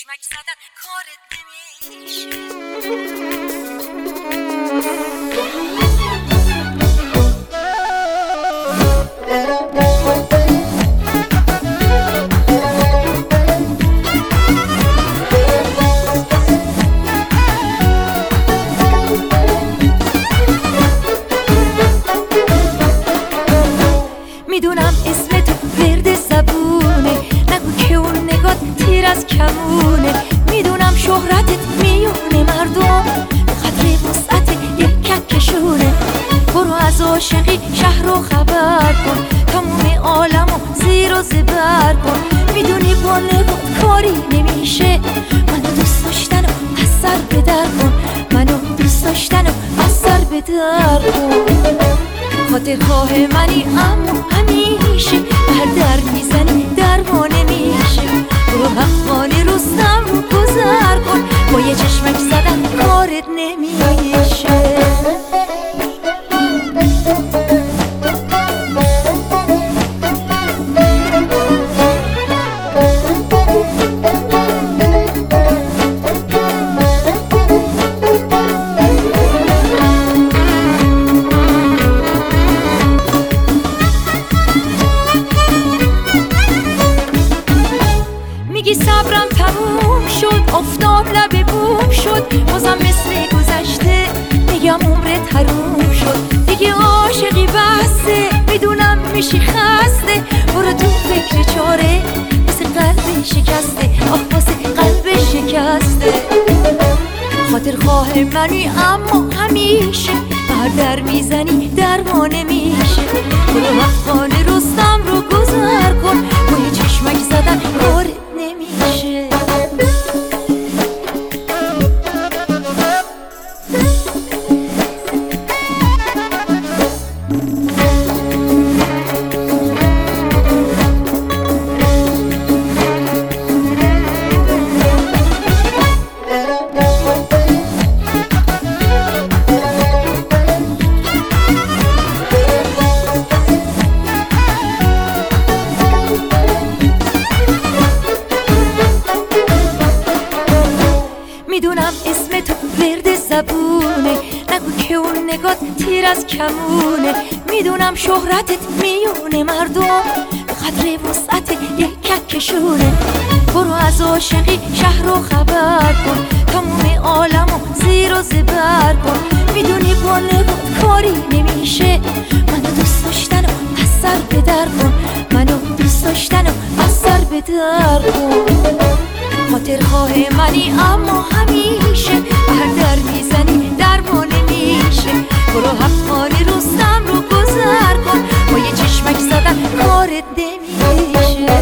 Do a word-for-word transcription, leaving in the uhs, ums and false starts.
چشمک زدن کارت نمیشه. میدونم اسم تو ورد زبونه، نگو که اون نگات تیر از کمونه. میدونم شهرتت میونه مردم به قدر وسعت یک ککشونه. برو از عاشقی شهر رو خبر کن، تموم عالمو زیر و زبر کن. میدونی با نگات کاری نمیشه، منو دوست داشتن و از سر بدر کن. منو دوست داشتن و از سر بدر کن. خاطر خواه منی اما همیشه بر در میزنی درمان نمیشه. برو حقانه رستم رو گذر کن، با یه چشمک زدن کارت نمیشه. میگی صبرم تموم شد، افتام لب بوم شد. بازم مثل گذشته میگم عمرت حروم شد. دیگه عاشقی بسته، میدونم میشی خسته. برو تو فکر چاره واسه قلب شکسته، آه واسه قلب شکسته. خاطر خواه منی اما همیشه بر در میزنی درمان نمیشه. برو وقتانه رستم رو گذر کن، با یه چشمک زدن کارت نمیشه. میدونم اسم تو ورد زبونه، نگو که اون نگات تیر از کمونه. میدونم شهرتت میونه مردم به قدر وسعت یک ککشونه. برو از عاشقی شهر رو خبر کن، تموم عالمو زیر و زبر کن. میدونی با نگات کاری نمیشه، منو دوست داشتن و از سر بدر کن. منو دوست داشتن و از سر بدر کن. خاطر خواه منی اما همیشه بر در میزنی درمان نمیشه. برو حقانه رستم رو گذر کن، با یه چشمک زدن کارت نمیشه.